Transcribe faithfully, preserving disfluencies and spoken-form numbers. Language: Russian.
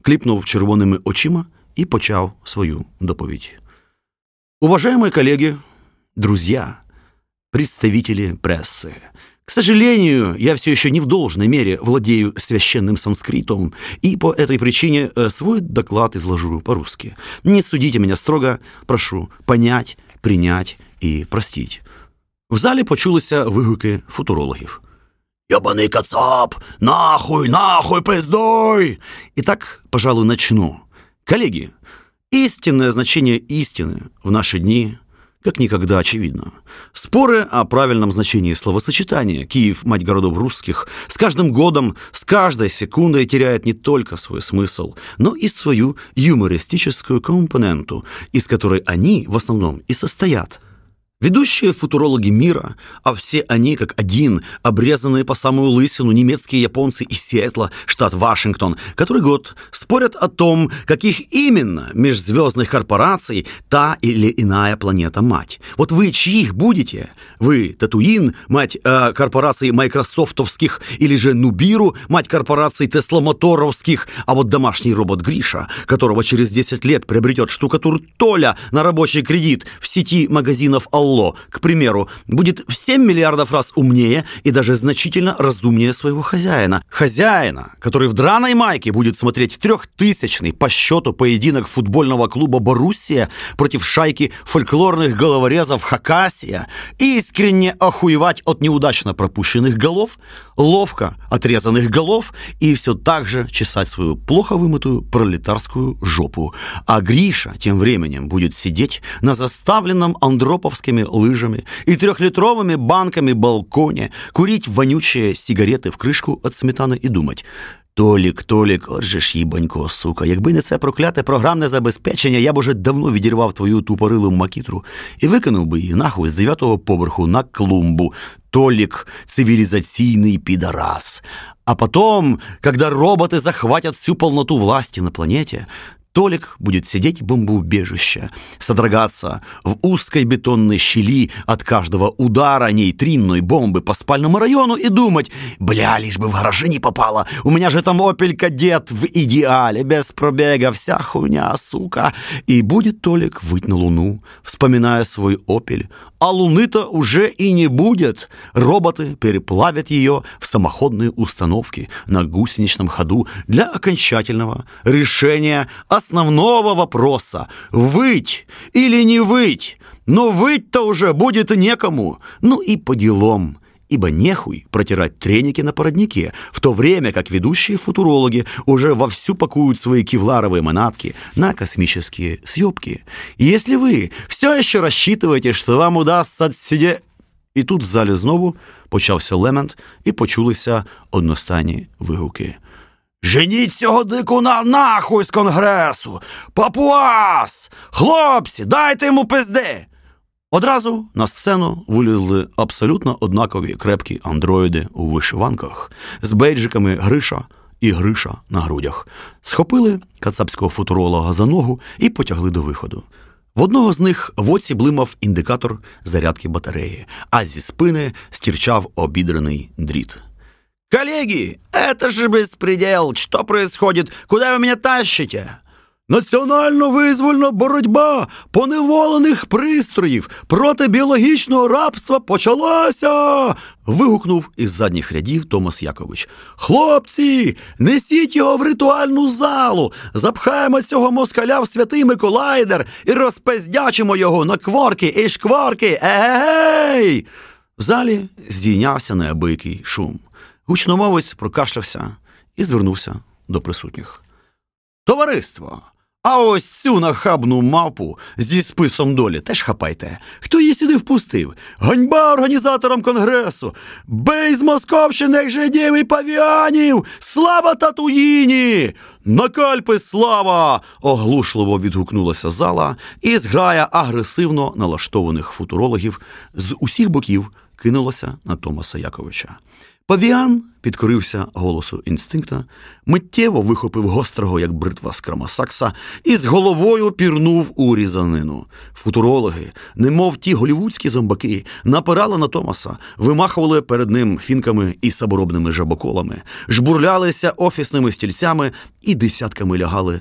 кліпнув червоними очима и почав свою доповедь. Уважаемые коллеги, друзья, представители прессы, к сожалению, я все еще не в должной мере владею священным санскритом, и по этой причине свой доклад изложу по-русски. Не судите меня строго, прошу понять, принять и простить. В залі почулися вигуки футурологів. «Ёбаный кацап! Нахуй, нахуй, пиздой!» Итак, пожалуй, начну. Коллеги, истинное значение истины в наши дни как никогда очевидно. Споры о правильном значении словосочетания «Киев – мать городов русских» с каждым годом, с каждой секундой теряет не только свой смысл, но и свою юмористическую компоненту, из которой они в основном и состоят. Ведущие футурологи мира, а все они как один, обрезанные по самую лысину немецкие японцы из Сиэтла, штат Вашингтон, который год спорят о том, каких именно межзвездных корпораций та или иная планета-мать. Вот вы чьих будете? Вы Татуин, мать э, корпораций майкрософтовских, или же Нубиру, мать корпораций Тесла-моторовских, а вот домашний робот Гриша, которого через десять лет приобретет штукатур Толя на рабочий кредит в сети магазинов «Алло», к примеру, будет в семь миллиардов раз умнее и даже значительно разумнее своего хозяина. Хозяина, который в драной майке будет смотреть трехтысячный по счету поединок футбольного клуба «Боруссия» против шайки фольклорных головорезов «Хакасия» и искренне охуевать от неудачно пропущенных голов, ловко отрезанных голов и все так же чесать свою плохо вымытую пролетарскую жопу. А Гриша тем временем будет сидеть на заставленном андроповскими лыжами и трехлитровыми банками балконе, курить вонючие сигарети в кришку від сметани і думать: Толік, Толік, от же ж їбанько, сука, якби не це прокляте програмне забезпечення, я б уже давно відірвав твою тупорилу макітру і викинув би її нахуй з дев'ятого поверху на клумбу. Толік, цивилизационный пидорас. А потом, когда роботы захватят всю полноту власти на планете, Толик будет сидеть в бомбоубежище, содрогаться в узкой бетонной щели от каждого удара нейтринной бомбы по спальному району и думать: бля, лишь бы в гаражи не попало, у меня же там Opel Kadett в идеале, без пробега, вся хуйня, сука. И будет Толик выть на Луну, вспоминая свой Opel, а Луны-то уже и не будет. Роботы переплавят ее в самоходные установки на гусеничном ходу для окончательного решения основного вопроса: выть или не выть. Но выть-то уже будет некому. Ну и по делам. Ибо нехуй протирать треники на породнике, в то время как ведущие футурологи уже вовсю пакуют свои кевларовые манатки на космические съебки. И если вы все еще рассчитываете, что вам удастся отсидеть... І тут в залі знову почався лемент і почулися одностайні вигуки. «Женіть цього дикуна нахуй з конгресу! Папуас! Хлопці, дайте йому пизди!» Одразу на сцену вилізли абсолютно однакові крепкі андроїди у вишиванках з бейджиками Гриша і Гриша на грудях. Схопили кацапського футуролога за ногу і потягли до виходу. В одного з них в оці блимав індикатор зарядки батареї, а зі спини стирчав обідраний дріт. «Коллеги, это же беспредел! Что происходит? Куда вы меня тащите?» «Національно-визвольна боротьба поневолених пристроїв проти біологічного рабства почалася!» вигукнув із задніх рядів Томас Якович. «Хлопці, несіть його в ритуальну залу, запхаємо цього москаля в святий Миколайдер і розпиздячимо його на кворки і шкварки! Егей!» В залі здійнявся неабиякий шум. Гучномовець прокашлявся і звернувся до присутніх. «Товариство! А ось цю нахабну мавпу зі списом долі теж хапайте. Хто її сюди впустив? Ганьба організаторам конгресу! Бей з московщини жидів і павіанів! Слава Татуїні! На кальпи слава!» оглушливо відгукнулася зала, і зграя агресивно налаштованих футурологів з усіх боків кинулася на Томаса Яковича. Павіан підкорився голосу інстинкта, миттєво вихопив гострого, як бритва з кромасакса, і з головою пірнув у різанину. Футурологи, немов ті голівудські зомбаки, напирали на Томаса, вимахували перед ним фінками і саморобними жабоколами, жбурлялися офісними стільцями і десятками лягали